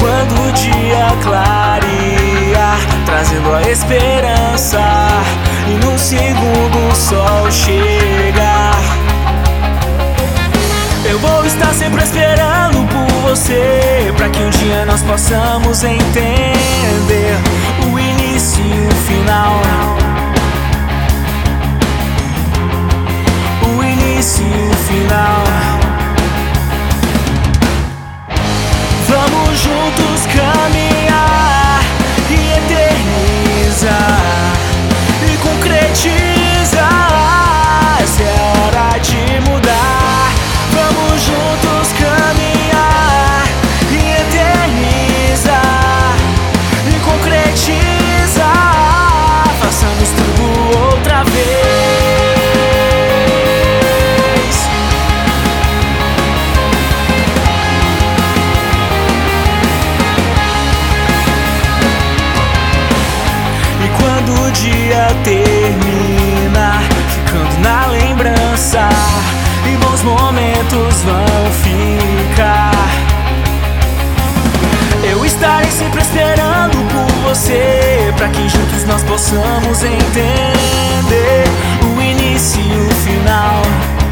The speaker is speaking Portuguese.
quando o dia clarear, trazendo a esperança, e num segundo o sol chegar, eu vou estar sempre esperando por você, pra que um dia nós possamos entender o início e o final, o início e o final. Vamos juntos caminhar e eternizar e concretizar. Essa é a hora de mudar. Vamos juntos caminhar e eternizar e concretizar. Façamos tudo outra vez. Quando o dia termina, ficando na lembrança, e bons momentos vão ficar, eu estarei sempre esperando por você, pra que juntos nós possamos entender o início e o final.